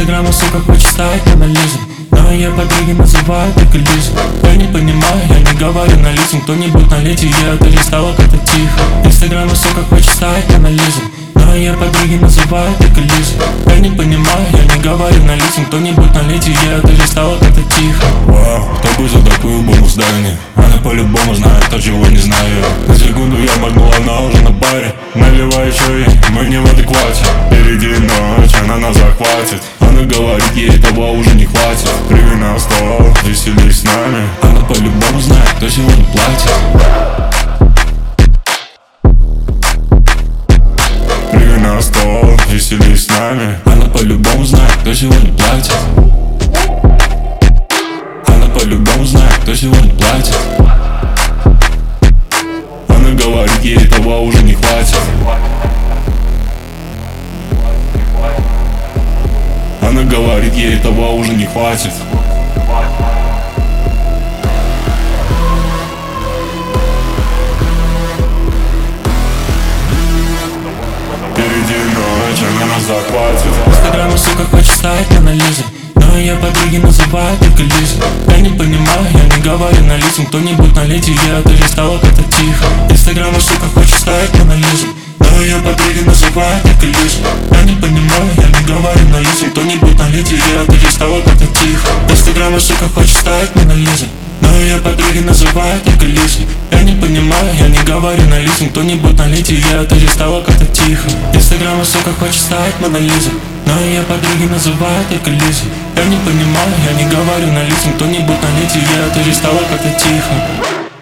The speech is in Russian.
Инстаграма, сука, хочет стать анализом, но ее подруги называют только Лизу. Я не понимаю, я не говорю на лицам. Кто-нибудь налейте, я перестала как-то тихо. Инстаграма, сука, хочет стать анализом, но ее подруги называют только Лизу. Я не понимаю, я не говорю на лицам. Кто-нибудь налейте, я перестала как-то тихо. Вау, кто бы за такую бомбу здание? Она по-любому знает то, чего не знаю. На секунду я моргнул, она уже на паре. Наливай еще и мы не в адеквате. Впереди ночь, она нас захватит. Она говорит, ей этого уже не хватит. Прыгай на стол, веселись с нами. Она по-любому знает, кто сегодня платит. Прыгай на стол, веселись с нами. Она по-любому знает, кто сегодня платит. Она по-любому знает, кто сегодня платит. Она говорит, ей этого уже не хватит. Она говорит, ей этого уже не хватит. Впереди ночь, она нас захватит. Инстаграма, сука, хочет стать анализом, но ее подруги называют только Лизу. Я не понимаю, я не говорю на лицам. Кто-нибудь налейте, я перестала как-то тихо. Инстаграма, сука, хочет стать анализом, но ее подруги называют только Лизу. Я не понимаю, я не говорю на лицам. Кто-нибудь налейте, я перестала как-то тихо. Инстаграма, сука, хочет стать анализом, но ее подруги называют только Лизу. Я не понимаю, я не говорю на лицам. Кто-нибудь налейте, я перестала как-то тихо. Инстаграма, сука, хочет стать монолизом, но ее подруги называют только Лизу. Я не понимаю, я не говорю на лицам. Кто-нибудь налейте, я перестала как-то тихо.